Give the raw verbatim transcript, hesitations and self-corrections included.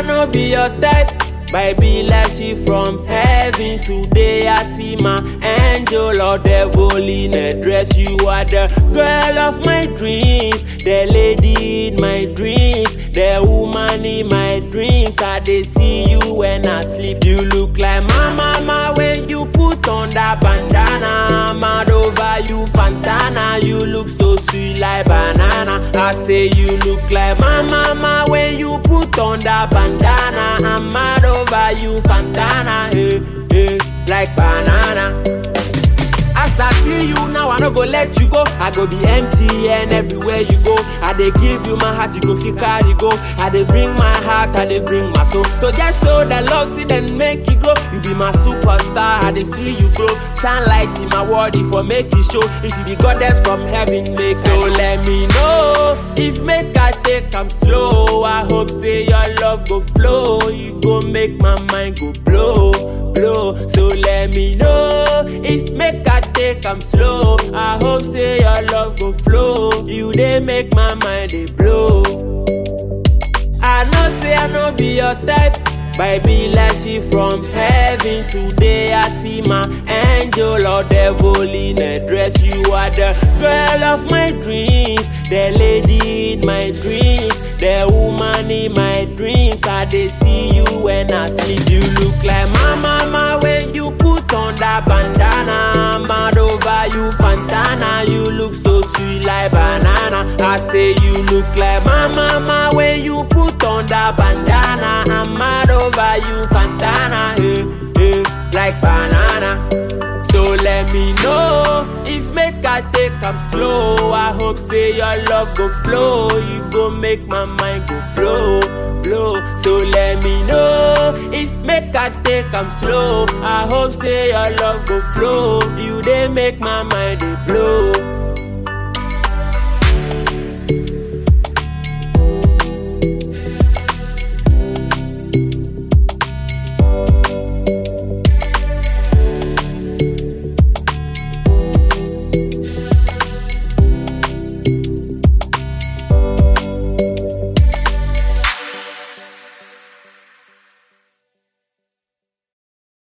I no be your type, but I be like she from heaven. Today I see my angel or devil in a dress. You are the girl of my dreams, the lady in my dreams, the woman in my dreams. I dey see you when I sleep. You look like my mama when you put on that bandana. I'm mad over you, Fantana. You look so sweet like banana. I say you look like my mama when you put on that bandana. I'm mad over you, Fantana. Hey, hey, like banana. As I feel you now, I no go let you go. I go be empty and everywhere you go. I dey give you my heart, you go feel carry go. I dey bring my heart, I dey bring my soul. So just show that love, see then make you glow. You be my superstar, I dey see you grow. Shine light in my world, if I make you show. If you be goddess from heaven, make so let me know. If make I take am slow, I hope say your love go flow. You go make my mind go blow, blow. So let me know. If make I take am slow, I hope say your love go flow. You dey make my mind dey blow. I know say I no be your type, but I be like she from heaven. Today I see my angel or devil in a dress. You are the girl of my dreams, the lady in my dreams, the woman in my dreams. I dey see you when I sleep. You look like my mama when you put on that bandana. I'm mad over you, Fantana. You look so sweet like banana. I say you look like my mama when you put on that bandana. I'm mad over you, Fantana. Hey, hey, like banana. So let me know. If make I take am slow, I hope say your love go flow. You go make my mind go blow, blow. So let me know. If make I take am slow, I hope say your love go flow. You dey make my mind dey blow.